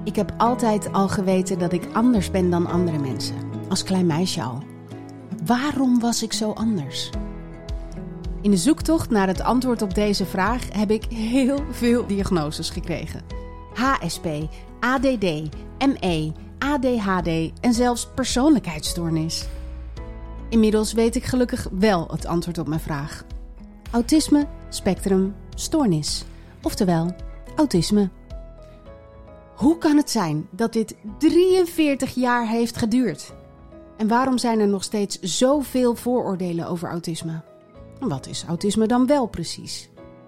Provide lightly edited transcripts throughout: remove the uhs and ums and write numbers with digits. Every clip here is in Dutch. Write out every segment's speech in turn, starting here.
Ik heb altijd al geweten dat ik anders ben dan andere mensen. Als klein meisje al. Waarom was ik zo anders? In de zoektocht naar het antwoord op deze vraag heb ik heel veel diagnoses gekregen. HSP, ADD, ME, ADHD en zelfs persoonlijkheidsstoornis. Inmiddels weet ik gelukkig wel het antwoord op mijn vraag. Autisme, spectrum, stoornis. Oftewel, autisme. Hoe kan het zijn dat dit 43 jaar heeft geduurd? En waarom zijn er nog steeds zoveel vooroordelen over autisme? En wat is autisme dan wel precies?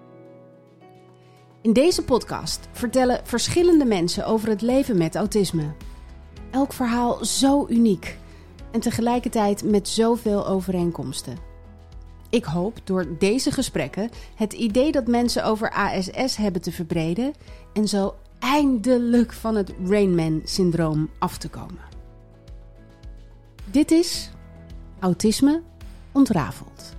In deze podcast vertellen verschillende mensen over het leven met autisme. Elk verhaal zo uniek en tegelijkertijd met zoveel overeenkomsten. Ik hoop door deze gesprekken het idee dat mensen over ASS hebben te verbreden en zo eindelijk van het Rain Man-syndroom af te komen. Dit is Autisme ontrafeld.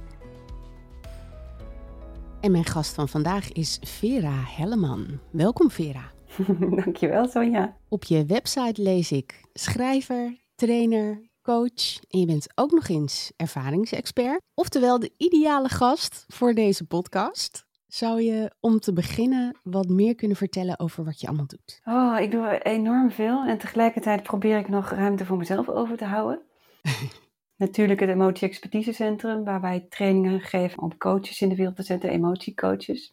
En mijn gast van vandaag is Vera Helleman. Welkom Vera. Dankjewel Sonja. Op je website lees ik schrijver, trainer, coach en je bent ook nog eens ervaringsexpert. Oftewel de ideale gast voor deze podcast. Zou je om te beginnen wat meer kunnen vertellen over wat je allemaal doet? Oh, ik doe enorm veel en tegelijkertijd probeer ik nog ruimte voor mezelf over te houden. Natuurlijk het Emotie Expertise Centrum, waar wij trainingen geven om coaches in de wereld te zetten, emotiecoaches.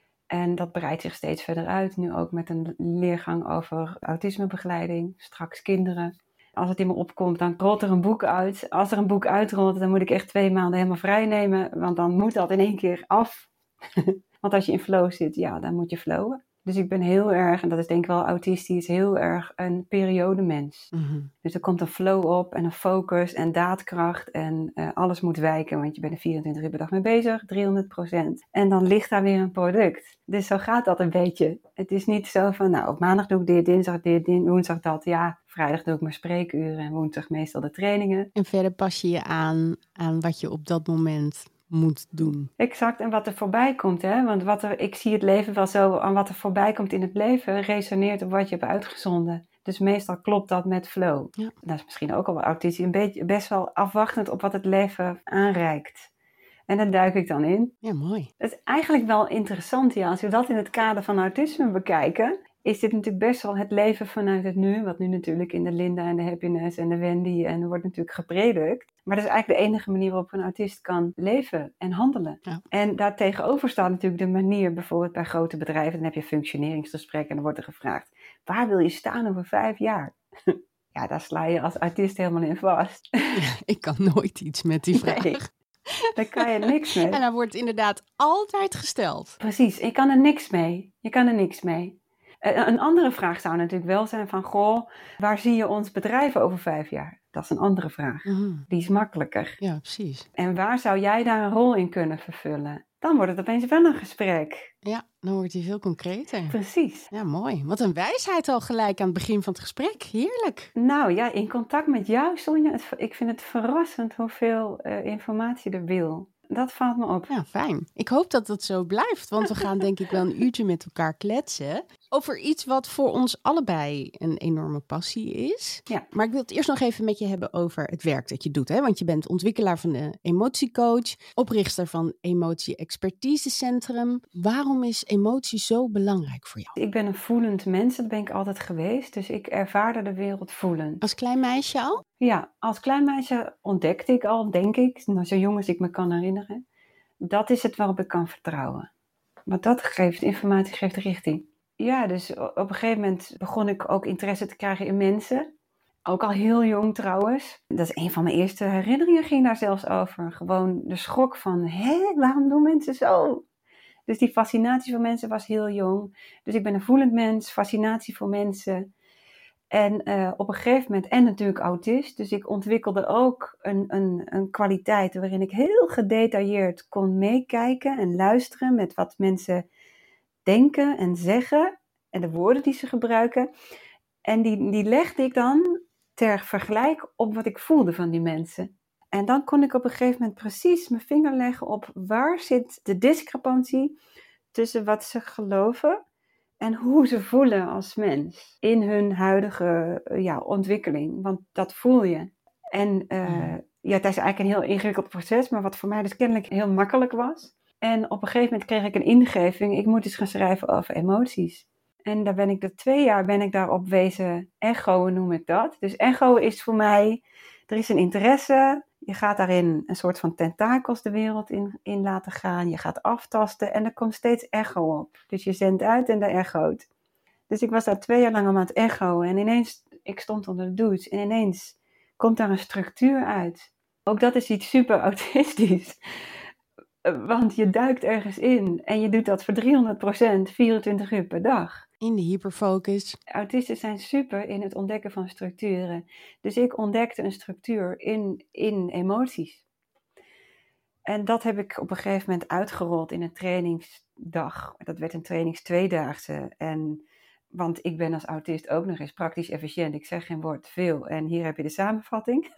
En dat breidt zich steeds verder uit, nu ook met een leergang over autismebegeleiding, straks kinderen. Als het in me opkomt, dan rolt er een boek uit. Als er een boek uitrolt, dan moet ik echt 2 maanden helemaal vrij nemen, want dan moet dat in 1 keer af. Want als je in flow zit, ja, dan moet je flowen. Dus ik ben heel erg, en dat is denk ik wel autistisch, heel erg een periodemens. Mm-hmm. Dus er komt een flow op en een focus en daadkracht en alles moet wijken. Want je bent er 24 uur per dag mee bezig, 300%. En dan ligt daar weer een product. Dus zo gaat dat een beetje. Het is niet zo van, nou, op maandag doe ik dit, dinsdag dit, woensdag dat. Ja, vrijdag doe ik mijn spreekuren en woensdag meestal de trainingen. En verder pas je je aan wat je op dat moment moet doen. Exact, en wat er voorbij komt, hè? Want ik zie het leven wel zo, aan wat er voorbij komt in het leven, resoneert op wat je hebt uitgezonden. Dus meestal klopt dat met flow. Ja. Dat is misschien ook al wel autistisch, een beetje best wel afwachtend op wat het leven aanreikt. En daar duik ik dan in. Ja, mooi. Het is eigenlijk wel interessant, ja, als we dat in het kader van autisme bekijken, is dit natuurlijk best wel het leven vanuit het nu, wat nu natuurlijk in de Linda en de Happiness en de Wendy en er wordt natuurlijk gepredikt. Maar dat is eigenlijk de enige manier waarop een autist kan leven en handelen. Ja. En daartegenover staat natuurlijk de manier, bijvoorbeeld bij grote bedrijven, dan heb je functioneringsgesprekken en dan wordt er gevraagd, waar wil je staan over 5 jaar? Ja, daar sla je als autist helemaal in vast. Ja, ik kan nooit iets met die vraag. Nee. Daar kan je niks mee. En dat wordt inderdaad altijd gesteld. Precies, je kan er niks mee. Een andere vraag zou natuurlijk wel zijn van, goh, waar zie je ons bedrijf over 5 jaar? Dat is een andere vraag. Mm. Die is makkelijker. Ja, precies. En waar zou jij daar een rol in kunnen vervullen? Dan wordt het opeens wel een gesprek. Ja, dan wordt hij veel concreter. Precies. Ja, mooi. Wat een wijsheid al gelijk aan het begin van het gesprek. Heerlijk. Nou ja, in contact met jou, Sonja, ik vind het verrassend hoeveel informatie er wil. Dat valt me op. Ja, fijn. Ik hoop dat dat zo blijft, want we gaan denk ik wel een uurtje met elkaar kletsen over iets wat voor ons allebei een enorme passie is. Ja. Maar ik wil het eerst nog even met je hebben over het werk dat je doet. Hè? Want je bent ontwikkelaar van de emotiecoach, oprichter van Emotie Expertise Centrum. Waarom is emotie zo belangrijk voor jou? Ik ben een voelend mens, dat ben ik altijd geweest. Dus ik ervaarde de wereld voelend. Als klein meisje al? Ja, als klein meisje ontdekte ik al, denk ik, zo jong als ik me kan herinneren, dat is het waarop ik kan vertrouwen. Want dat geeft, informatie geeft richting. Ja, dus op een gegeven moment begon ik ook interesse te krijgen in mensen. Ook al heel jong trouwens. Dat is een van mijn eerste herinneringen, ging daar zelfs over. Gewoon de schok van, waarom doen mensen zo? Dus die fascinatie voor mensen was heel jong. Dus ik ben een voelend mens, fascinatie voor mensen. En op een gegeven moment, en natuurlijk autist, dus ik ontwikkelde ook een kwaliteit waarin ik heel gedetailleerd kon meekijken en luisteren met wat mensen denken en zeggen en de woorden die ze gebruiken. En die legde ik dan ter vergelijk op wat ik voelde van die mensen. En dan kon ik op een gegeven moment precies mijn vinger leggen op waar zit de discrepantie tussen wat ze geloven En hoe ze voelen als mens in hun huidige ontwikkeling. Want dat voel je. En het is eigenlijk een heel ingewikkeld proces, maar wat voor mij dus kennelijk heel makkelijk was. En op een gegeven moment kreeg ik een ingeving, ik moet eens gaan schrijven over emoties. En daar ben ik 2 jaar daarop wezen echoen, noem ik dat. Dus echo is voor mij, er is een interesse, je gaat daarin een soort van tentakels de wereld in laten gaan. Je gaat aftasten en er komt steeds echo op. Dus je zendt uit en daar echoot. Dus ik was daar 2 jaar lang aan het echoen en ineens, ik stond onder de douche en ineens komt daar een structuur uit. Ook dat is iets super autistisch. Want je duikt ergens in en je doet dat voor 300%, 24 uur per dag. In de hyperfocus. Autisten zijn super in het ontdekken van structuren. Dus ik ontdekte een structuur in emoties. En dat heb ik op een gegeven moment uitgerold in een trainingsdag. Dat werd een trainings-tweedaagse. Want ik ben als autist ook nog eens praktisch efficiënt. Ik zeg geen woord te veel. En hier heb je de samenvatting.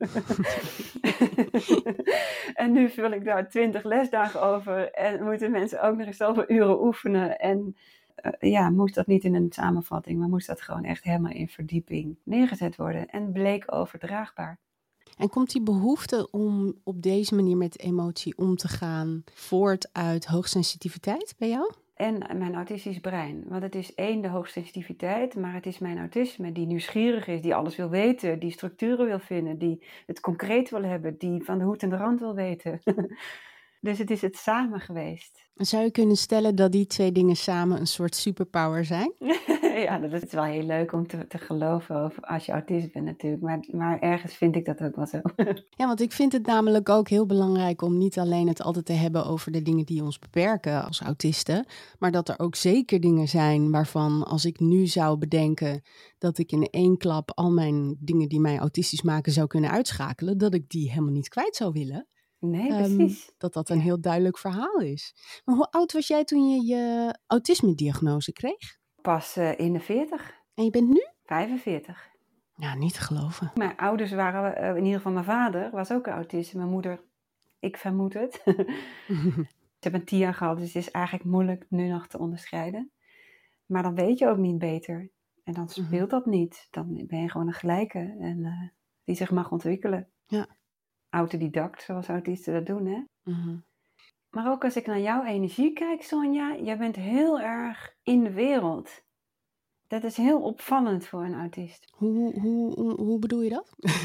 En nu vul ik daar 20 lesdagen over. En moeten mensen ook nog eens zoveel uren oefenen. En moest dat niet in een samenvatting. Maar moest dat gewoon echt helemaal in verdieping neergezet worden. En bleek overdraagbaar. En komt die behoefte om op deze manier met emotie om te gaan voort uit hoogsensitiviteit bij jou? En mijn autistisch brein. Want het is de hoogsensitiviteit, maar het is mijn autisme die nieuwsgierig is, die alles wil weten, die structuren wil vinden, die het concreet wil hebben, die van de hoed en de rand wil weten. Dus het is het samen geweest. Zou je kunnen stellen dat die 2 dingen samen een soort superpower zijn? Ja, dat is wel heel leuk om te geloven over als je autist bent natuurlijk. Maar ergens vind ik dat ook wel zo. Ja, want ik vind het namelijk ook heel belangrijk om niet alleen het altijd te hebben over de dingen die ons beperken als autisten. Maar dat er ook zeker dingen zijn waarvan als ik nu zou bedenken dat ik in 1 klap al mijn dingen die mij autistisch maken zou kunnen uitschakelen. Dat ik die helemaal niet kwijt zou willen. Nee, precies. Dat een heel duidelijk verhaal is. Maar hoe oud was jij toen je autisme-diagnose kreeg? Pas in de 40. En je bent nu? 45. Nou, niet te geloven. Mijn ouders waren, in ieder geval mijn vader, was ook autist. Mijn moeder, ik vermoed het. Ze hebben een TIA gehad, dus het is eigenlijk moeilijk nu nog te onderscheiden. Maar dan weet je ook niet beter. En dan speelt dat niet. Dan ben je gewoon een gelijke en die zich mag ontwikkelen. Ja. Autodidact, zoals autisten dat doen, hè? Mm-hmm. Maar ook als ik naar jouw energie kijk, Sonja, jij bent heel erg in de wereld. Dat is heel opvallend voor een autist. Hoe bedoel je dat?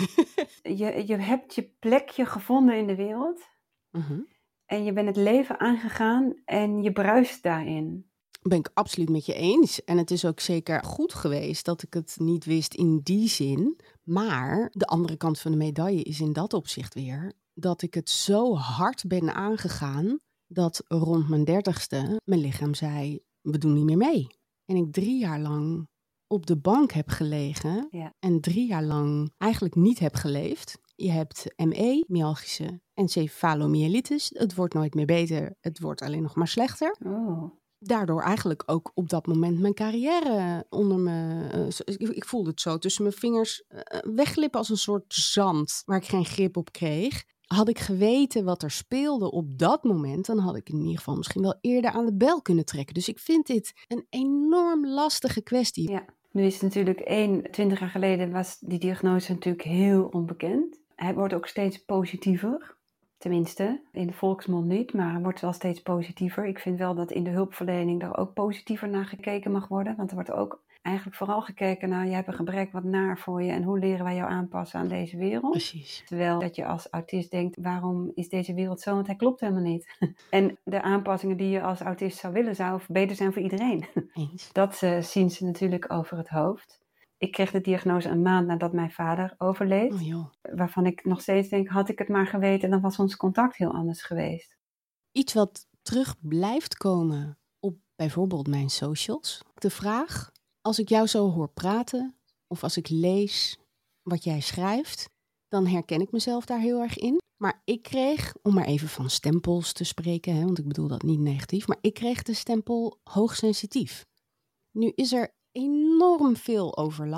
Je hebt je plekje gevonden in de wereld. Mm-hmm. En je bent het leven aangegaan en je bruist daarin. Ben ik absoluut met je eens. En het is ook zeker goed geweest dat ik het niet wist in die zin. Maar de andere kant van de medaille is in dat opzicht weer dat ik het zo hard ben aangegaan dat rond mijn 30ste mijn lichaam zei, we doen niet meer mee. En ik 3 jaar lang op de bank heb gelegen en 3 jaar lang eigenlijk niet heb geleefd. Je hebt ME, myalgische encefalomyelitis. Het wordt nooit meer beter, het wordt alleen nog maar slechter. Oh. Daardoor eigenlijk ook op dat moment mijn carrière onder me... ik voelde het zo tussen mijn vingers wegglippen als een soort zand waar ik geen grip op kreeg. Had ik geweten wat er speelde op dat moment, dan had ik in ieder geval misschien wel eerder aan de bel kunnen trekken. Dus ik vind dit een enorm lastige kwestie. Ja, nu is het natuurlijk 20 jaar geleden was die diagnose natuurlijk heel onbekend. Hij wordt ook steeds positiever. Tenminste, in de volksmond niet, maar het wordt wel steeds positiever. Ik vind wel dat in de hulpverlening daar ook positiever naar gekeken mag worden. Want er wordt ook eigenlijk vooral gekeken naar, je hebt een gebrek, wat naar voor je en hoe leren wij jou aanpassen aan deze wereld. Precies. Terwijl dat je als autist denkt, waarom is deze wereld zo, want hij klopt helemaal niet. En de aanpassingen die je als autist zou willen, zou beter zijn voor iedereen. Eens. Dat zien ze natuurlijk over het hoofd. Ik kreeg de diagnose een maand nadat mijn vader overleed. Oh joh. Waarvan ik nog steeds denk, had ik het maar geweten, dan was ons contact heel anders geweest. Iets wat terug blijft komen op bijvoorbeeld mijn socials. De vraag, als ik jou zo hoor praten of als ik lees wat jij schrijft, dan herken ik mezelf daar heel erg in. Maar ik kreeg, om maar even van stempels te spreken, want ik bedoel dat niet negatief, maar ik kreeg de stempel hoogsensitief. Nu is er enorm veel overlap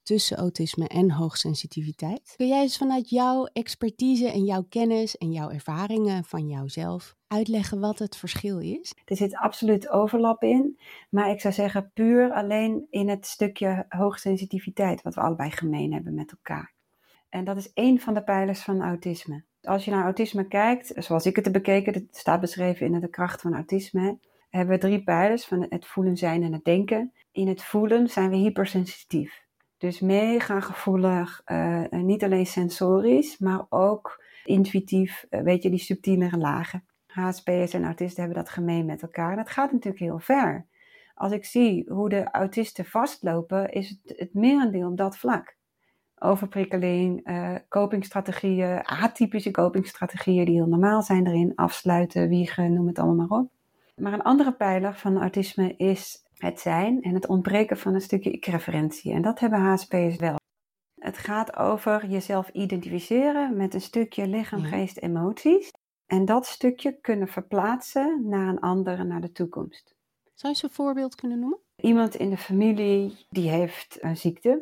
tussen autisme en hoogsensitiviteit. Kun jij eens vanuit jouw expertise en jouw kennis en jouw ervaringen van jouzelf uitleggen wat het verschil is? Er zit absoluut overlap in, maar ik zou zeggen puur alleen in het stukje hoogsensitiviteit, wat we allebei gemeen hebben met elkaar. En dat is één van de pijlers van autisme. Als je naar autisme kijkt, zoals ik het heb bekeken, dat staat beschreven in De Kracht van Autisme, hebben we 3 pijlers van het voelen, zijn en het denken. In het voelen zijn we hypersensitief. Dus mega gevoelig, niet alleen sensorisch, maar ook intuïtief, die subtielere lagen. HSP'ers en autisten hebben dat gemeen met elkaar. En dat gaat natuurlijk heel ver. Als ik zie hoe de autisten vastlopen, is het merendeel op dat vlak. Overprikkeling, copingstrategieën, atypische copingstrategieën die heel normaal zijn erin, afsluiten, wiegen, noem het allemaal maar op. Maar een andere pijler van autisme is het zijn en het ontbreken van een stukje ik-referentie. En dat hebben HSP'ers wel. Het gaat over jezelf identificeren met een stukje lichaam, geest, emoties. En dat stukje kunnen verplaatsen naar een ander en naar de toekomst. Zou je eens een voorbeeld kunnen noemen? Iemand in de familie die heeft een ziekte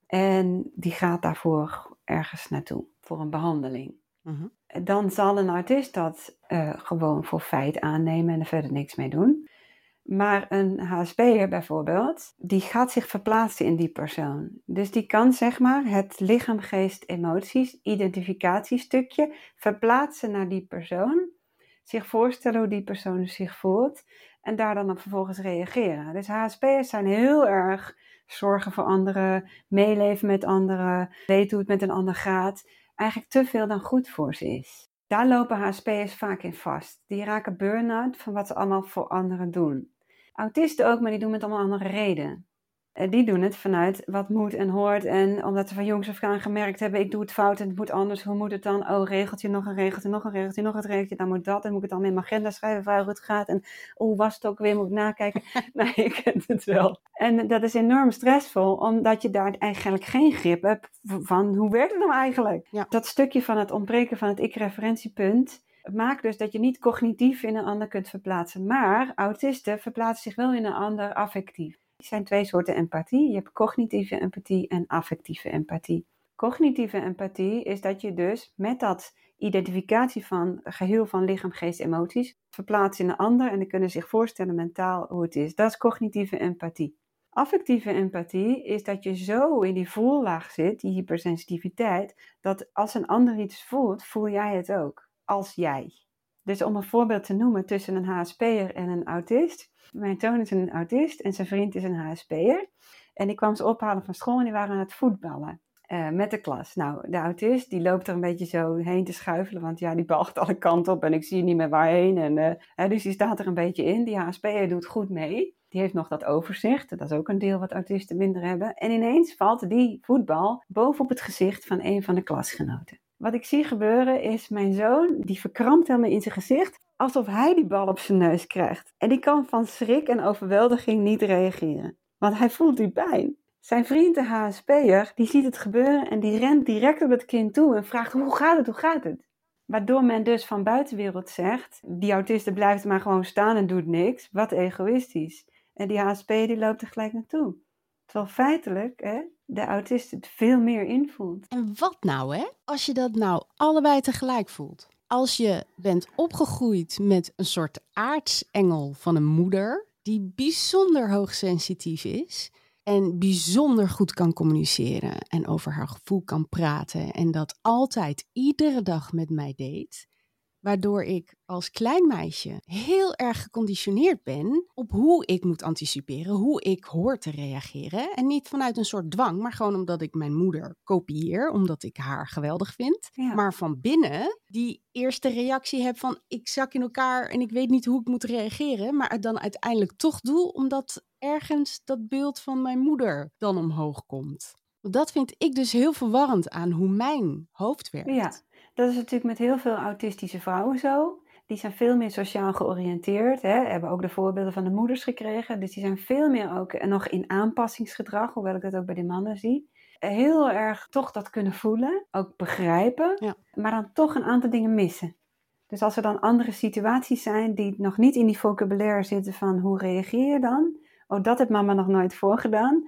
en die gaat daarvoor ergens naartoe voor een behandeling. Uh-huh. Dan zal een autist dat gewoon voor feit aannemen en er verder niks mee doen. Maar een HSP'er bijvoorbeeld, die gaat zich verplaatsen in die persoon. Dus die kan zeg maar het lichaam, geest, emoties, identificatiestukje verplaatsen naar die persoon. Zich voorstellen hoe die persoon zich voelt en daar dan op vervolgens reageren. Dus HSP'ers zijn heel erg zorgen voor anderen, meeleven met anderen, weten hoe het met een ander gaat. Eigenlijk te veel dan goed voor ze is. Daar lopen HSP'ers vaak in vast. Die raken burn-out van wat ze allemaal voor anderen doen. Autisten ook, maar die doen het om een andere reden. Die doen het vanuit wat moet en hoort. En omdat ze van jongs af aan gemerkt hebben, ik doe het fout en het moet anders. Hoe moet het dan? Oh, regeltje, nog een regeltje, nog een regeltje, nog een regeltje. Dan moet dat en moet ik het dan in mijn agenda schrijven waar het gaat. En hoe was het ook weer, moet ik nakijken. Nee, ik ken het wel. En dat is enorm stressvol, omdat je daar eigenlijk geen grip hebt van hoe werkt het nou eigenlijk? Ja. Dat stukje van het ontbreken van het ik-referentiepunt maakt dus dat je niet cognitief in een ander kunt verplaatsen. Maar autisten verplaatsen zich wel in een ander affectief. Er zijn 2 soorten empathie. Je hebt cognitieve empathie en affectieve empathie. Cognitieve empathie is dat je dus met dat identificatie van geheel van lichaam, geest, emoties verplaatst in een ander en die kunnen zich voorstellen mentaal hoe het is. Dat is cognitieve empathie. Affectieve empathie is dat je zo in die voellaag zit, die hypersensitiviteit, dat als een ander iets voelt, voel jij het ook. Als jij. Dus om een voorbeeld te noemen tussen een HSP'er en een autist. Mijn zoon is een autist en zijn vriend is een HSP'er. En ik kwam ze ophalen van school en die waren aan het voetballen. Met de klas. Nou, de autist die loopt er een beetje zo heen te schuifelen. Want ja, die balgt alle kanten op en ik zie niet meer waarheen. Dus die staat er een beetje in. Die HSP'er doet goed mee. Die heeft nog dat overzicht. Dat is ook een deel wat autisten minder hebben. En ineens valt die voetbal bovenop het gezicht van een van de klasgenoten. Wat ik zie gebeuren is mijn zoon, die verkrampt helemaal in zijn gezicht, alsof hij die bal op zijn neus krijgt. En die kan van schrik en overweldiging niet reageren, want hij voelt die pijn. Zijn vriend, de HSP'er, die ziet het gebeuren en die rent direct op het kind toe en vraagt, hoe gaat het? Waardoor men dus van buitenwereld zegt, die autiste blijft maar gewoon staan en doet niks, wat egoïstisch. En die HSP die loopt er gelijk naartoe. Terwijl feitelijk de autist het veel meer invoelt. En wat nou als je dat nou allebei tegelijk voelt? Als je bent opgegroeid met een soort aartsengel van een moeder die bijzonder hoogsensitief is en bijzonder goed kan communiceren en over haar gevoel kan praten en dat altijd iedere dag met mij deed, waardoor ik als klein meisje heel erg geconditioneerd ben op hoe ik moet anticiperen, hoe ik hoor te reageren. En niet vanuit een soort dwang, maar gewoon omdat ik mijn moeder kopieer, omdat ik haar geweldig vind. Ja. Maar van binnen die eerste reactie heb van ik zak in elkaar en ik weet niet hoe ik moet reageren, maar het dan uiteindelijk toch doe, omdat ergens dat beeld van mijn moeder dan omhoog komt. Dat vind ik dus heel verwarrend aan hoe mijn hoofd werkt. Ja, dat is natuurlijk met heel veel autistische vrouwen zo. Die zijn veel meer sociaal georiënteerd. Hebben ook de voorbeelden van de moeders gekregen. Dus die zijn veel meer ook nog in aanpassingsgedrag. Hoewel ik dat ook bij de mannen zie. Heel erg toch dat kunnen voelen. Ook begrijpen. Ja. Maar dan toch een aantal dingen missen. Dus als er dan andere situaties zijn die nog niet in die vocabulaire zitten van hoe reageer je dan? Oh, dat heeft mama nog nooit voorgedaan.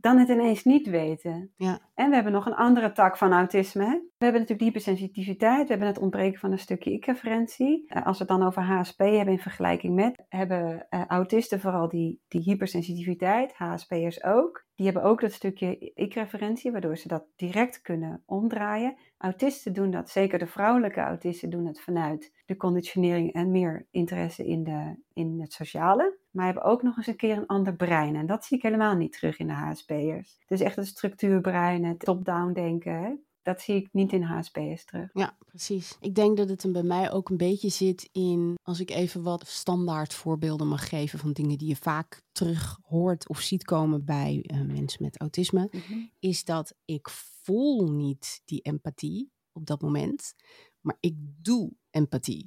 dan het ineens niet weten. Ja. En we hebben nog een andere tak van autisme. Hè? We hebben natuurlijk die hypersensitiviteit, we hebben het ontbreken van een stukje ik-referentie. Als we het dan over HSP hebben in vergelijking met, hebben autisten vooral die hypersensitiviteit, HSP'ers ook. Die hebben ook dat stukje ik-referentie, waardoor ze dat direct kunnen omdraaien. Autisten doen dat, zeker de vrouwelijke autisten doen het vanuit de conditionering en meer interesse in het sociale. Maar hebben ook nog eens een keer een ander brein. En dat zie ik helemaal niet terug in de HSP'ers. Dus echt het structuurbrein, het top-down denken, hè? Dat zie ik niet in HSP'ers terug. Ja, precies. Ik denk dat het hem bij mij ook een beetje zit in, als ik even wat standaard voorbeelden mag geven van dingen die je vaak terug hoort of ziet komen bij mensen met autisme, is dat ik voel niet die empathie op dat moment, maar ik doe empathie.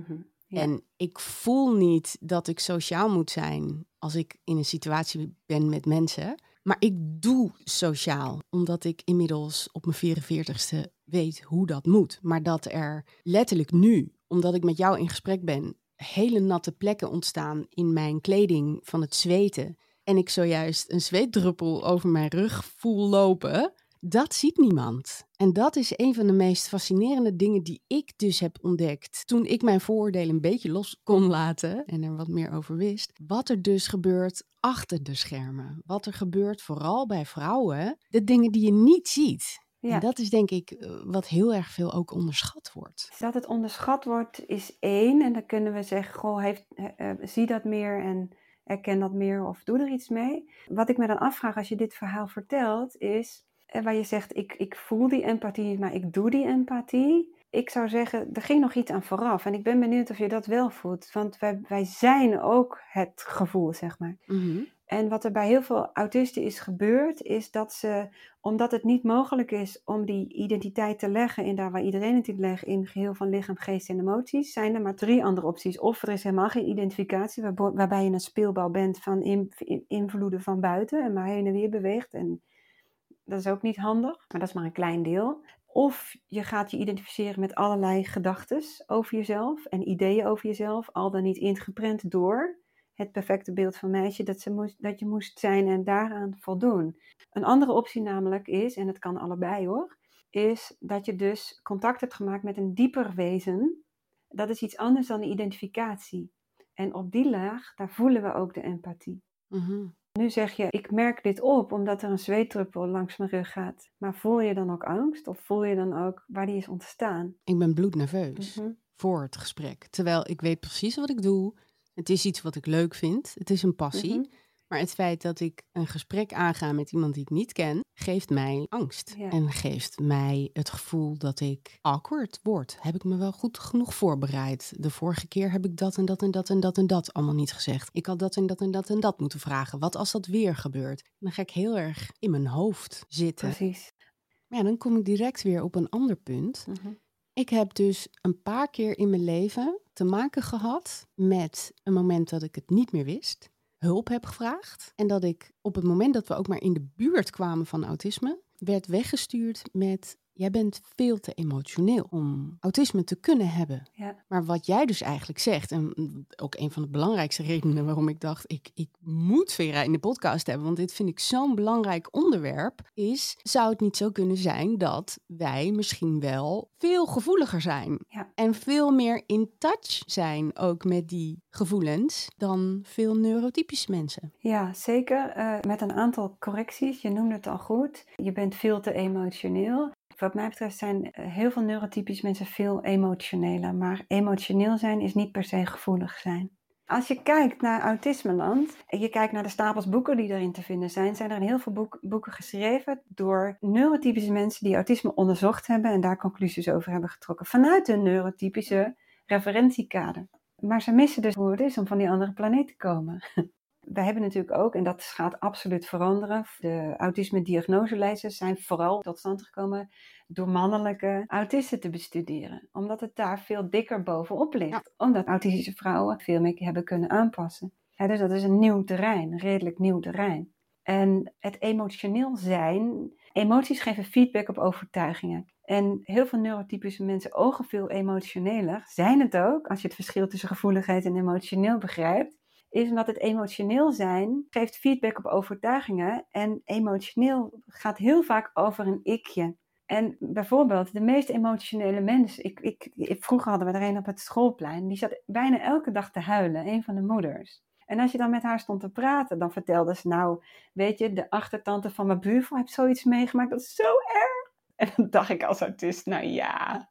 Ja. En ik voel niet dat ik sociaal moet zijn als ik in een situatie ben met mensen. Maar ik doe sociaal, omdat ik inmiddels op mijn 44ste weet hoe dat moet. Maar dat er letterlijk nu, omdat ik met jou in gesprek ben, hele natte plekken ontstaan in mijn kleding van het zweten. En ik zojuist een zweetdruppel over mijn rug voel lopen. Dat ziet niemand. En dat is een van de meest fascinerende dingen die ik dus heb ontdekt toen ik mijn vooroordelen een beetje los kon laten en er wat meer over wist. Wat er dus gebeurt achter de schermen. Wat er gebeurt vooral bij vrouwen. De dingen die je niet ziet. Ja. En dat is denk ik wat heel erg veel ook onderschat wordt. Dat het onderschat wordt is één. En dan kunnen we zeggen, goh, zie dat meer en erken dat meer of doe er iets mee. Wat ik me dan afvraag als je dit verhaal vertelt is, waar je zegt, ik voel die empathie, maar ik doe die empathie. Ik zou zeggen, er ging nog iets aan vooraf. En ik ben benieuwd of je dat wel voelt. Want wij zijn ook het gevoel, zeg maar. Mm-hmm. En wat er bij heel veel autisten is gebeurd, is dat ze, omdat het niet mogelijk is om die identiteit te leggen in daar waar iedereen het in legt, in geheel van lichaam, geest en emoties, zijn er maar 3 andere opties. Of er is helemaal geen identificatie, waarbij je een speelbal bent van invloeden van buiten en maar heen en weer beweegt. En dat is ook niet handig, maar dat is maar een klein deel. Of je gaat je identificeren met allerlei gedachten over jezelf en ideeën over jezelf, al dan niet ingeprent door het perfecte beeld van meisje dat je moest zijn en daaraan voldoen. Een andere optie namelijk is, en het kan allebei hoor, is dat je dus contact hebt gemaakt met een dieper wezen. Dat is iets anders dan de identificatie. En op die laag, daar voelen we ook de empathie. Mm-hmm. Nu zeg je, ik merk dit op omdat er een zweetdruppel langs mijn rug gaat. Maar voel je dan ook angst? Of voel je dan ook waar die is ontstaan? Ik ben bloednerveus voor het gesprek. Terwijl ik weet precies wat ik doe. Het is iets wat ik leuk vind. Het is een passie. Maar het feit dat ik een gesprek aanga met iemand die ik niet ken, geeft mij angst. Ja. En geeft mij het gevoel dat ik awkward word. Heb ik me wel goed genoeg voorbereid? De vorige keer heb ik dat en dat en dat en dat en dat allemaal niet gezegd. Ik had dat en dat en dat en dat moeten vragen. Wat als dat weer gebeurt? En dan ga ik heel erg in mijn hoofd zitten. Precies. Maar ja, dan kom ik direct weer op een ander punt. Ik heb dus een paar keer in mijn leven te maken gehad met een moment dat ik het niet meer wist, hulp heb gevraagd en dat ik op het moment dat we ook maar in de buurt kwamen van autisme, werd weggestuurd met: jij bent veel te emotioneel om autisme te kunnen hebben. Ja. Maar wat jij dus eigenlijk zegt, en ook een van de belangrijkste redenen waarom ik dacht, ik moet Vera in de podcast hebben, want dit vind ik zo'n belangrijk onderwerp, is, zou het niet zo kunnen zijn dat wij misschien wel veel gevoeliger zijn? Ja. En veel meer in touch zijn ook met die gevoelens dan veel neurotypische mensen. Ja, zeker. Met een aantal correcties. Je noemde het al goed. Je bent veel te emotioneel. Wat mij betreft zijn heel veel neurotypische mensen veel emotioneler. Maar emotioneel zijn is niet per se gevoelig zijn. Als je kijkt naar Autismeland en je kijkt naar de stapels boeken die erin te vinden zijn er heel veel boeken geschreven door neurotypische mensen die autisme onderzocht hebben en daar conclusies over hebben getrokken vanuit een neurotypische referentiekader. Maar ze missen dus hoe het is om van die andere planeet te komen. We hebben natuurlijk ook, en dat gaat absoluut veranderen, de autisme-diagnoselijsten zijn vooral tot stand gekomen door mannelijke autisten te bestuderen. Omdat het daar veel dikker bovenop ligt. Ja. Omdat autistische vrouwen veel meer hebben kunnen aanpassen. Ja, dus dat is een nieuw terrein, een redelijk nieuw terrein. En het emotioneel zijn, emoties geven feedback op overtuigingen. En heel veel neurotypische mensen ogen veel emotioneler, zijn het ook, als je het verschil tussen gevoeligheid en emotioneel begrijpt. is omdat het emotioneel zijn geeft feedback op overtuigingen. En emotioneel gaat heel vaak over een ikje. En bijvoorbeeld de meest emotionele mensen. Vroeger hadden we er een op het schoolplein. Die zat bijna elke dag te huilen. Een van de moeders. En als je dan met haar stond te praten, dan vertelde ze, nou, weet je, de achtertante van mijn buurvrouw heeft zoiets meegemaakt. Dat is zo erg. En dan dacht ik als autist, nou ja,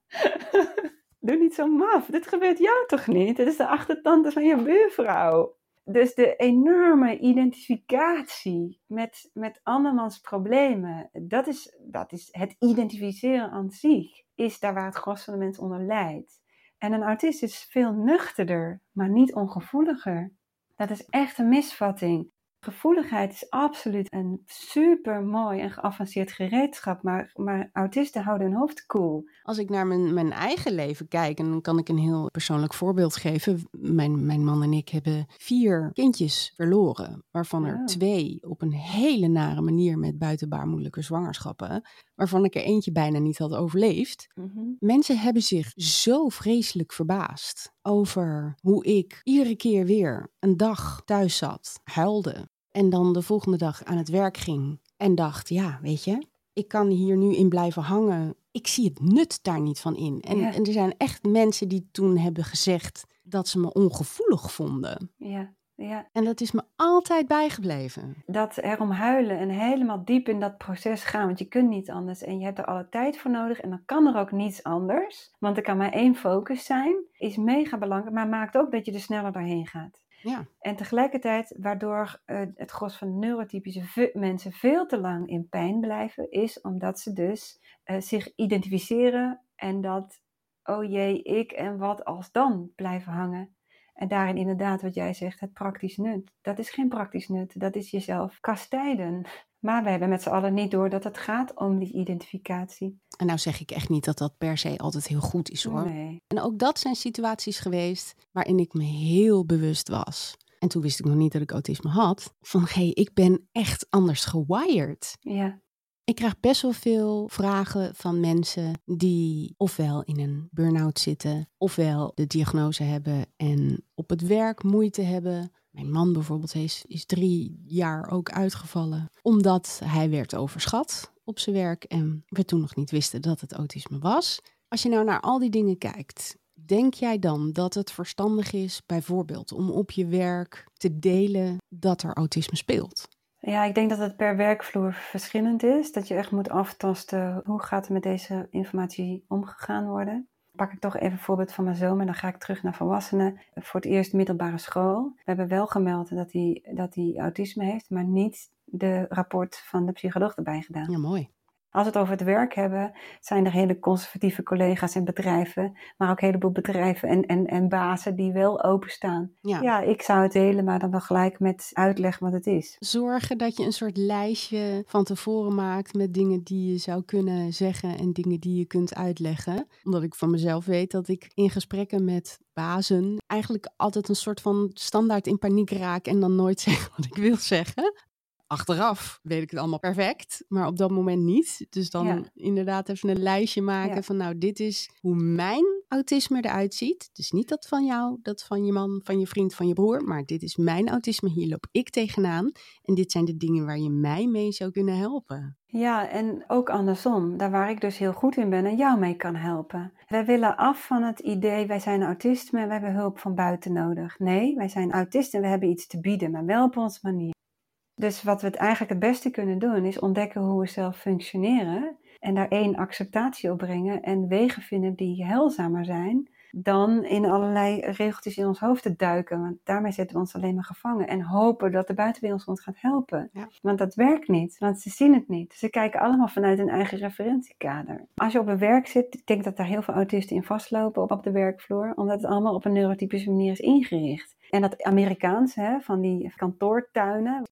doe niet zo maf. Dit gebeurt jou toch niet? Het is de achtertante van je buurvrouw. Dus de enorme identificatie met andermans problemen, dat is het identificeren aan zich, is daar waar het gros van de mensen onder lijdt. En een autist is veel nuchterder, maar niet ongevoeliger. Dat is echt een misvatting. Gevoeligheid is absoluut een super mooi en geavanceerd gereedschap, maar autisten houden hun hoofd koel. Als ik naar mijn eigen leven kijk, en dan kan ik een heel persoonlijk voorbeeld geven. Mijn man en ik hebben 4 kindjes verloren, waarvan er 2 op een hele nare manier met buitenbaarmoedelijke zwangerschappen, waarvan ik er eentje bijna niet had overleefd. Mm-hmm. Mensen hebben zich zo vreselijk verbaasd over hoe ik iedere keer weer een dag thuis zat, huilde en dan de volgende dag aan het werk ging en dacht, ja, weet je, ik kan hier nu in blijven hangen. Ik zie het nut daar niet van in. En er zijn echt mensen die toen hebben gezegd dat ze me ongevoelig vonden. Ja. En dat is me altijd bijgebleven. Dat erom huilen en helemaal diep in dat proces gaan, want je kunt niet anders en je hebt er alle tijd voor nodig en dan kan er ook niets anders. Want er kan maar 1 focus zijn, is mega belangrijk, maar maakt ook dat je er sneller doorheen gaat. Ja. En tegelijkertijd, waardoor het gros van neurotypische mensen veel te lang in pijn blijven, is omdat ze dus zich identificeren en dat, oh jee, ik en wat als dan blijven hangen. En daarin inderdaad wat jij zegt, het praktisch nut. Dat is geen praktisch nut, dat is jezelf kastijden. Maar we hebben met z'n allen niet door dat het gaat om die identificatie. En nou zeg ik echt niet dat dat per se altijd heel goed is, hoor. Nee. En ook dat zijn situaties geweest waarin ik me heel bewust was. En toen wist ik nog niet dat ik autisme had. Van ik ben echt anders gewired. Ja. Ik krijg best wel veel vragen van mensen die ofwel in een burn-out zitten, ofwel de diagnose hebben en op het werk moeite hebben. Mijn man bijvoorbeeld is 3 jaar ook uitgevallen, omdat hij werd overschat op zijn werk en we toen nog niet wisten dat het autisme was. Als je nou naar al die dingen kijkt, denk jij dan dat het verstandig is, bijvoorbeeld, om op je werk te delen dat er autisme speelt? Ja, ik denk dat het per werkvloer verschillend is. Dat je echt moet aftasten hoe gaat er met deze informatie omgegaan worden. Pak ik toch even een voorbeeld van mijn zoon en dan ga ik terug naar volwassenen. Voor het eerst middelbare school. We hebben wel gemeld dat hij autisme heeft, maar niet de rapport van de psycholoog erbij gedaan. Ja, mooi. Als we het over het werk hebben, zijn er hele conservatieve collega's en bedrijven, maar ook een heleboel bedrijven en bazen die wel openstaan. Ja, ik zou het delen, maar dan wel gelijk met uitleg wat het is. Zorgen dat je een soort lijstje van tevoren maakt met dingen die je zou kunnen zeggen en dingen die je kunt uitleggen. Omdat ik van mezelf weet dat ik in gesprekken met bazen eigenlijk altijd een soort van standaard in paniek raak en dan nooit zeg wat ik wil zeggen. Achteraf weet ik het allemaal perfect, maar op dat moment niet. Dus dan inderdaad even een lijstje maken van nou, dit is hoe mijn autisme eruit ziet. Dus niet dat van jou, dat van je man, van je vriend, van je broer. Maar dit is mijn autisme, hier loop ik tegenaan. En dit zijn de dingen waar je mij mee zou kunnen helpen. Ja, en ook andersom. Daar waar ik dus heel goed in ben en jou mee kan helpen. Wij willen af van het idee, wij zijn autisten en we hebben hulp van buiten nodig. Nee, wij zijn autisten en we hebben iets te bieden, maar wel op onze manier. Dus wat we het eigenlijk het beste kunnen doen, is ontdekken hoe we zelf functioneren. En daar acceptatie op brengen en wegen vinden die heilzamer zijn. Dan in allerlei regeltjes in ons hoofd te duiken. Want daarmee zetten we ons alleen maar gevangen. En hopen dat de buitenwereld ons gaat helpen. Ja. Want dat werkt niet. Want ze zien het niet. Ze kijken allemaal vanuit hun eigen referentiekader. Als je op een werk zit, ik denk dat daar heel veel autisten in vastlopen op de werkvloer. Omdat het allemaal op een neurotypische manier is ingericht. En dat Amerikaans, van die kantoortuinen.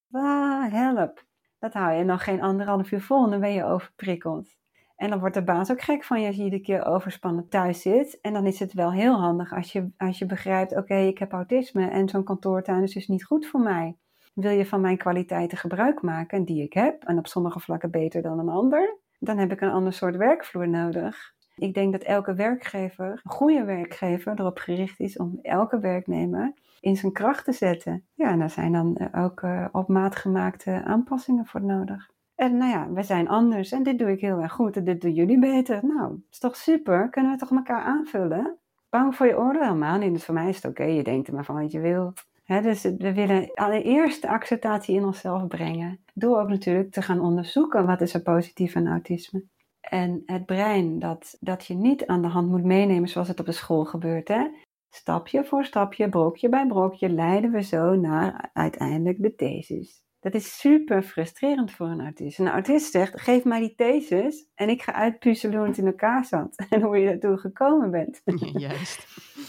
Help. Dat hou je nog geen 1,5 uur vol en dan ben je overprikkeld. En dan wordt de baas ook gek van je als je iedere keer overspannen thuis zit. En dan is het wel heel handig als je begrijpt, oké, ik heb autisme en zo'n kantoortuin is dus niet goed voor mij. Wil je van mijn kwaliteiten gebruik maken, die ik heb, en op sommige vlakken beter dan een ander, dan heb ik een ander soort werkvloer nodig. Ik denk dat elke werkgever, een goede werkgever, erop gericht is om elke werknemer in zijn kracht te zetten. Ja, en daar zijn dan ook op maat gemaakte aanpassingen voor nodig. En nou ja, we zijn anders en dit doe ik heel erg goed en dit doen jullie beter. Nou, is toch super? Kunnen we toch elkaar aanvullen? Bang voor je oordeel helemaal niet. Dus voor mij is het oké, je denkt er maar van wat je wilt. Dus we willen allereerst de acceptatie in onszelf brengen. Door ook natuurlijk te gaan onderzoeken wat is er positief aan autisme. En het brein, dat je niet aan de hand moet meenemen zoals het op de school gebeurt. Hè? Stapje voor stapje, brokje bij brokje, leiden we zo naar uiteindelijk de thesis. Dat is super frustrerend voor een autist. Een autist zegt, geef mij die thesis en ik ga uitpuzzelen hoe het in elkaar zat. En hoe je daartoe gekomen bent. Juist.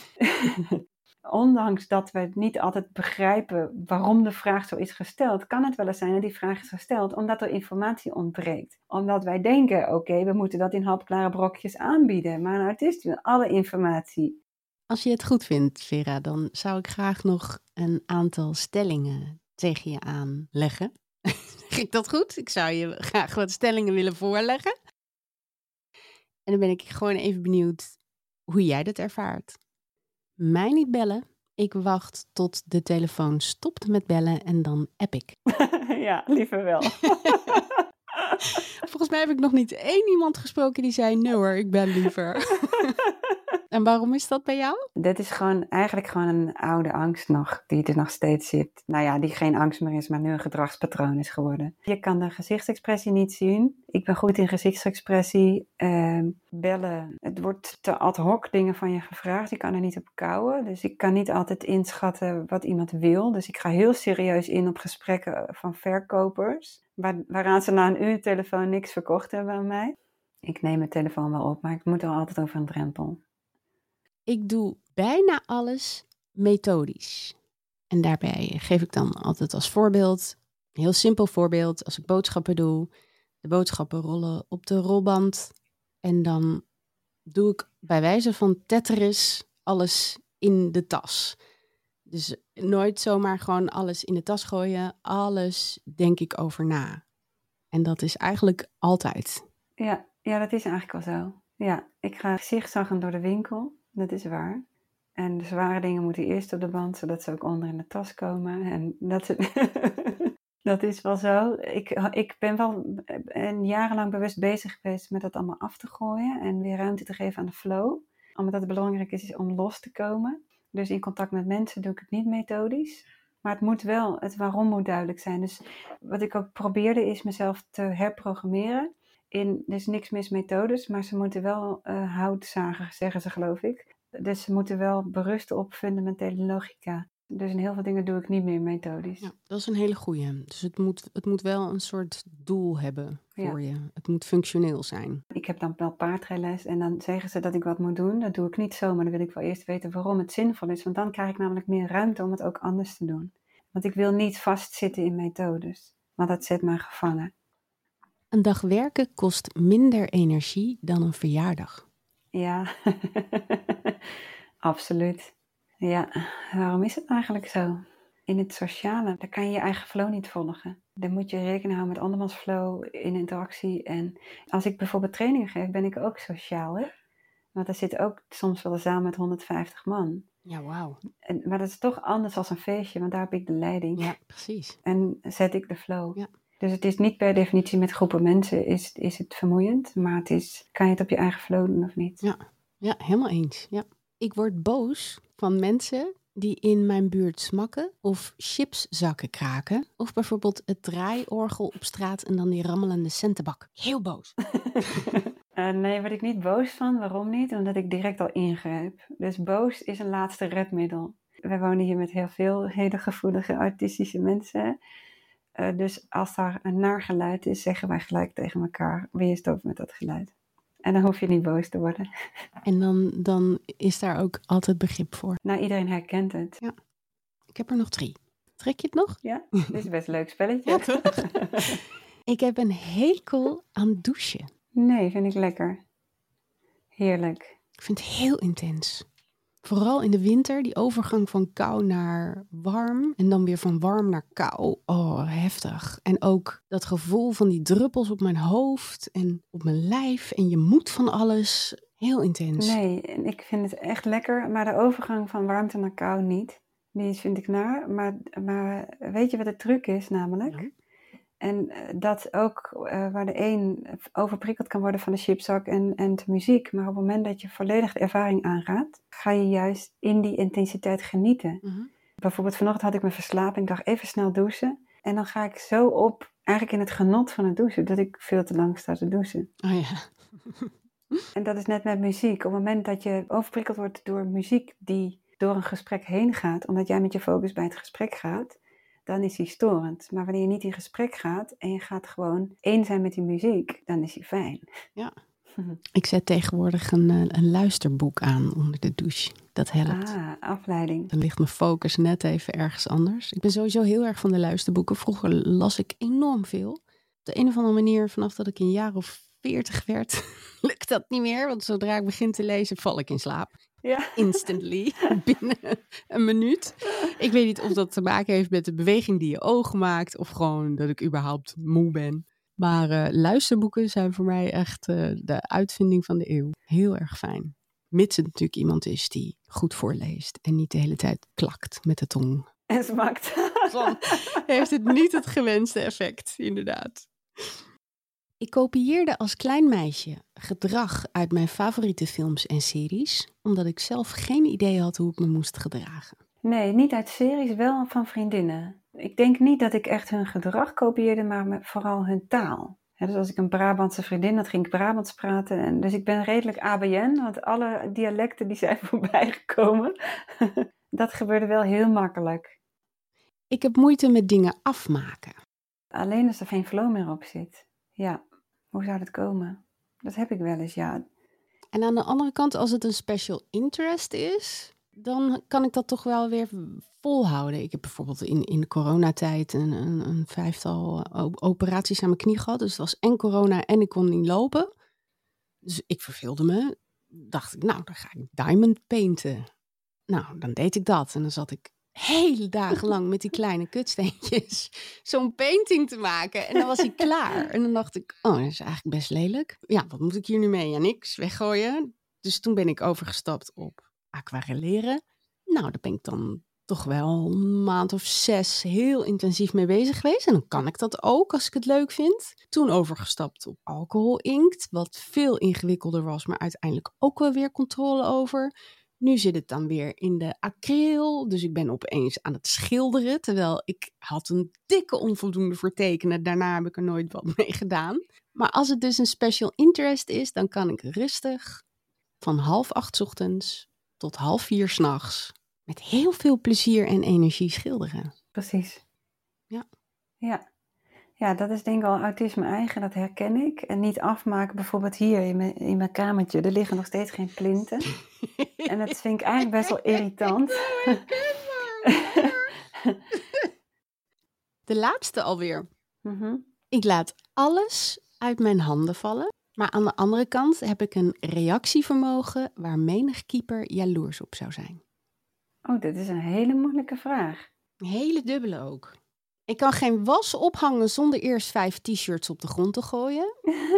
Ondanks dat we niet altijd begrijpen waarom de vraag zo is gesteld, kan het wel eens zijn dat die vraag is gesteld omdat er informatie ontbreekt. Omdat wij denken, oké, we moeten dat in hapklare brokjes aanbieden. Maar een autist wil alle informatie. Als je het goed vindt, Vera, dan zou ik graag nog een aantal stellingen tegen je aanleggen. Zeg ik dat goed? Ik zou je graag wat stellingen willen voorleggen. En dan ben ik gewoon even benieuwd hoe jij dat ervaart. Mij niet bellen. Ik wacht tot de telefoon stopt met bellen en dan app ik. Ja, liever wel. Volgens mij heb ik nog niet één iemand gesproken die zei, nee hoor, ik ben liever. En waarom is dat bij jou? Dit is eigenlijk gewoon een oude angst nog, die er nog steeds zit. Nou ja, die geen angst meer is, maar nu een gedragspatroon is geworden. Je kan de gezichtsexpressie niet zien. Ik ben goed in gezichtsexpressie. Bellen, het wordt te ad hoc dingen van je gevraagd. Ik kan er niet op kouwen, dus ik kan niet altijd inschatten wat iemand wil. Dus ik ga heel serieus in op gesprekken van verkopers, waaraan ze na een uur telefoon niks verkocht hebben aan mij. Ik neem mijn telefoon wel op, maar ik moet er altijd over een drempel. Ik doe bijna alles methodisch. En daarbij geef ik dan altijd als voorbeeld, een heel simpel voorbeeld, als ik boodschappen doe. De boodschappen rollen op de rolband. En dan doe ik bij wijze van Tetris alles in de tas. Dus nooit zomaar gewoon alles in de tas gooien. Alles denk ik over na. En dat is eigenlijk altijd. Ja, dat is eigenlijk wel zo. Ja, ik ga zigzaggen door de winkel. Dat is waar. En de zware dingen moeten eerst op de band, zodat ze ook onder in de tas komen. En dat is wel zo. Ik ben wel jarenlang bewust bezig geweest met dat allemaal af te gooien. En weer ruimte te geven aan de flow. Omdat het belangrijk is om los te komen. Dus in contact met mensen doe ik het niet methodisch. Maar het waarom moet duidelijk zijn. Dus wat ik ook probeerde is mezelf te herprogrammeren. Er is niks mis methodes, maar ze moeten wel hout zagen, zeggen ze geloof ik. Dus ze moeten wel berusten op fundamentele logica. Dus in heel veel dingen doe ik niet meer methodisch. Ja, dat is een hele goeie. Dus het moet wel een soort doel hebben voor je. Het moet functioneel zijn. Ik heb dan wel paardrijles en dan zeggen ze dat ik wat moet doen. Dat doe ik niet zo, maar dan wil ik wel eerst weten waarom het zinvol is. Want dan krijg ik namelijk meer ruimte om het ook anders te doen. Want ik wil niet vastzitten in methodes. Want dat zet mij gevangen. Een dag werken kost minder energie dan een verjaardag. Ja, absoluut. Ja, waarom is het eigenlijk zo? In het sociale, daar kan je je eigen flow niet volgen. Dan moet je rekening houden met andermans flow in interactie. En als ik bijvoorbeeld trainingen geef, ben ik ook sociaal. Hè? Want daar zit ook soms wel een zaal met 150 man. Ja, wauw. Maar dat is toch anders dan een feestje, want daar heb ik de leiding. Ja, precies. En zet ik de flow. Ja. Dus het is niet per definitie met groepen mensen is het vermoeiend. Maar het is, kan je het op je eigen flow doen of niet? Ja, helemaal eens. Ja. Ik word boos van mensen die in mijn buurt smakken of chipszakken kraken. Of bijvoorbeeld het draaiorgel op straat en dan die rammelende centenbak. Heel boos. Nee, word ik niet boos van. Waarom niet? Omdat ik direct al ingrijp. Dus boos is een laatste redmiddel. We wonen hier met heel veel hele gevoelige autistische mensen. Dus als daar een naar geluid is, zeggen wij gelijk tegen elkaar: wil je stoppen met dat geluid? En dan hoef je niet boos te worden. En dan is daar ook altijd begrip voor. Nou, iedereen herkent het. Ja. Ik heb er nog 3. Trek je het nog? Ja, dit is best een leuk spelletje. Ja, toch? Ik heb een hekel aan douchen. Nee, vind ik lekker. Heerlijk. Ik vind het heel intens. Vooral in de winter, die overgang van kou naar warm. En dan weer van warm naar kou. Oh, heftig. En ook dat gevoel van die druppels op mijn hoofd en op mijn lijf. En je moet van alles. Heel intens. Nee, en ik vind het echt lekker, maar de overgang van warmte naar kou niet. Die vind ik naar. Maar weet je wat de truc is namelijk? Nou. En dat ook waar de een overprikkeld kan worden van de chipzak en de muziek. Maar op het moment dat je volledig de ervaring aangaat, ga je juist in die intensiteit genieten. Mm-hmm. Bijvoorbeeld vanochtend had ik me verslapen. Ik dacht even snel douchen. En dan ga ik zo op, eigenlijk in het genot van het douchen, dat ik veel te lang sta te douchen. Oh ja. En dat is net met muziek. Op het moment dat je overprikkeld wordt door muziek die door een gesprek heen gaat, omdat jij met je focus bij het gesprek gaat, dan is die storend. Maar wanneer je niet in gesprek gaat en je gaat gewoon één zijn met die muziek, dan is die fijn. Ja. Ik zet tegenwoordig een luisterboek aan onder de douche. Dat helpt. Afleiding. Dan ligt mijn focus net even ergens anders. Ik ben sowieso heel erg van de luisterboeken. Vroeger las ik enorm veel. Op de een of andere manier, vanaf dat ik een jaar of 40 werd, lukt dat niet meer. Want zodra ik begin te lezen, val ik in slaap. Ja. Instantly, binnen een minuut. Ik weet niet of dat te maken heeft met de beweging die je ogen maakt, of gewoon dat ik überhaupt moe ben. Maar luisterboeken zijn voor mij echt de uitvinding van de eeuw. Heel erg fijn. Mits het natuurlijk iemand is die goed voorleest en niet de hele tijd klakt met de tong. En smakt. Dan heeft het niet het gewenste effect, inderdaad. Ik kopieerde als klein meisje gedrag uit mijn favoriete films en series, omdat ik zelf geen idee had hoe ik me moest gedragen. Nee, niet uit series, wel van vriendinnen. Ik denk niet dat ik echt hun gedrag kopieerde, maar vooral hun taal. Dus als ik een Brabantse vriendin had, ging ik Brabants praten. En dus ik ben redelijk ABN, want alle dialecten die zijn voorbij gekomen. Dat gebeurde wel heel makkelijk. Ik heb moeite met dingen afmaken. Alleen als er geen flow meer op zit. Ja, hoe zou dat komen? Dat heb ik wel eens, ja. En aan de andere kant, als het een special interest is, dan kan ik dat toch wel weer volhouden. Ik heb bijvoorbeeld in de coronatijd een 5-tal operaties aan mijn knie gehad. Dus het was en corona en ik kon niet lopen. Dus ik verveelde me. Dacht ik, nou, dan ga ik diamond painten. Nou, dan deed ik dat. En dan zat ik hele dagen lang met die kleine kutsteentjes zo'n painting te maken. En dan was hij klaar. En dan dacht ik, oh, dat is eigenlijk best lelijk. Ja, wat moet ik hier nu mee? Ja, niks, weggooien. Dus toen ben ik overgestapt op aquarelleren. Nou, daar ben ik dan toch wel een maand of 6 heel intensief mee bezig geweest. En dan kan ik dat ook als ik het leuk vind. Toen overgestapt op alcoholinkt, wat veel ingewikkelder was, maar uiteindelijk ook wel weer controle over. Nu zit het dan weer in de acryl, dus ik ben opeens aan het schilderen, terwijl ik had een dikke onvoldoende voor tekenen. Daarna heb ik er nooit wat mee gedaan. Maar als het dus een special interest is, dan kan ik rustig van 7:30 ochtends tot 3:30 s'nachts met heel veel plezier en energie schilderen. Precies. Ja. Ja, dat is denk ik al autisme eigen, dat herken ik. En niet afmaken, bijvoorbeeld hier in mijn kamertje, er liggen nog steeds geen plinten. En dat vind ik eigenlijk best wel irritant. De laatste alweer. Mm-hmm. Ik laat alles uit mijn handen vallen. Maar aan de andere kant heb ik een reactievermogen waar menig keeper jaloers op zou zijn. Oh, dit is een hele moeilijke vraag. Een hele dubbele ook. Ik kan geen was ophangen zonder eerst 5 t-shirts op de grond te gooien.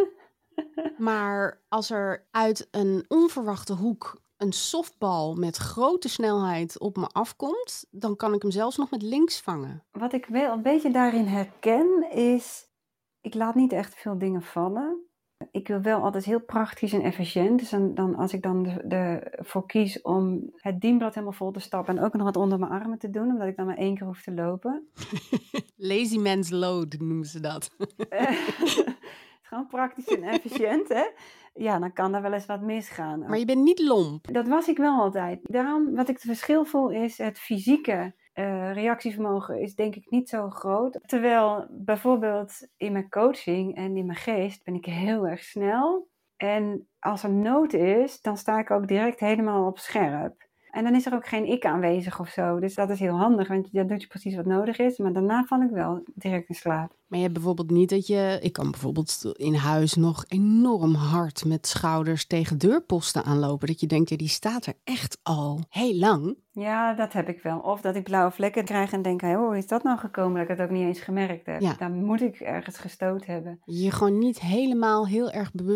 Maar als er uit een onverwachte hoek een softbal met grote snelheid op me afkomt, dan kan ik hem zelfs nog met links vangen. Wat ik wel een beetje daarin herken is, ik laat niet echt veel dingen vallen. Ik wil wel altijd heel praktisch en efficiënt. Dus dan, als ik dan ervoor kies om het dienblad helemaal vol te stappen en ook nog wat onder mijn armen te doen, omdat ik dan maar 1 keer hoef te lopen. Lazy man's load noemen ze dat. Gewoon praktisch en efficiënt, hè? Ja, dan kan er wel eens wat misgaan. Maar je bent niet lomp. Dat was ik wel altijd. Daarom, wat ik het verschil voel, is het fysieke reactievermogen is denk ik niet zo groot. Terwijl bijvoorbeeld in mijn coaching en in mijn geest ben ik heel erg snel. En als er nood is, dan sta ik ook direct helemaal op scherp. En dan is er ook geen ik aanwezig of zo. Dus dat is heel handig, want dan doe je precies wat nodig is. Maar daarna val ik wel direct in slaap. Maar je hebt bijvoorbeeld niet dat je... Ik kan bijvoorbeeld in huis nog enorm hard met schouders tegen deurposten aanlopen. Dat je denkt, ja, die staat er echt al heel lang. Ja, dat heb ik wel. Of dat ik blauwe vlekken krijg en denk, hoe is dat nou gekomen dat ik het ook niet eens gemerkt heb? Ja. Dan moet ik ergens gestoot hebben. Je gewoon niet helemaal heel erg bewust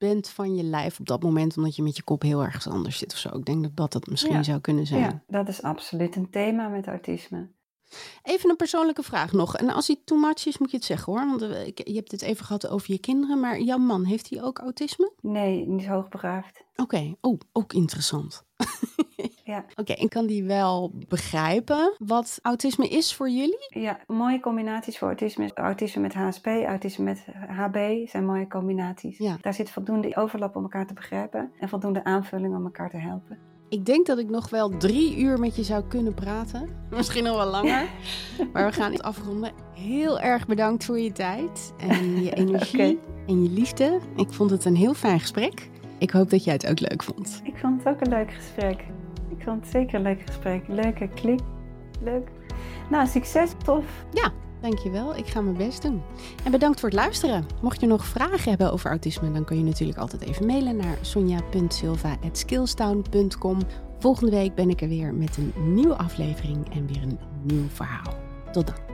bent van je lijf op dat moment, omdat je met je kop heel ergens anders zit of zo. Ik denk dat het misschien zou kunnen zijn. Ja, dat is absoluut een thema met autisme. Even een persoonlijke vraag nog. En als hij too much is, moet je het zeggen hoor. Want je hebt het even gehad over je kinderen. Maar jouw man, heeft hij ook autisme? Nee, niet hoogbegaafd. Oké. Ook interessant. Ja. Oké, en kan die wel begrijpen wat autisme is voor jullie? Ja, mooie combinaties voor autisme. Autisme met HSP, autisme met HB zijn mooie combinaties. Ja. Daar zit voldoende overlap om elkaar te begrijpen en voldoende aanvulling om elkaar te helpen. Ik denk dat ik nog wel 3 uur met je zou kunnen praten. Misschien nog wel langer. Maar we gaan het afronden. Heel erg bedankt voor je tijd en je energie en je liefde. Ik vond het een heel fijn gesprek. Ik hoop dat jij het ook leuk vond. Ik vond het ook een leuk gesprek. Ik vond het zeker een leuk gesprek. Leuke klik. Leuk. Nou, succes. Tof. Ja, dankjewel. Ik ga mijn best doen. En bedankt voor het luisteren. Mocht je nog vragen hebben over autisme, dan kun je natuurlijk altijd even mailen naar sonja.silva@skillstown.com. Volgende week ben ik er weer met een nieuwe aflevering en weer een nieuw verhaal. Tot dan.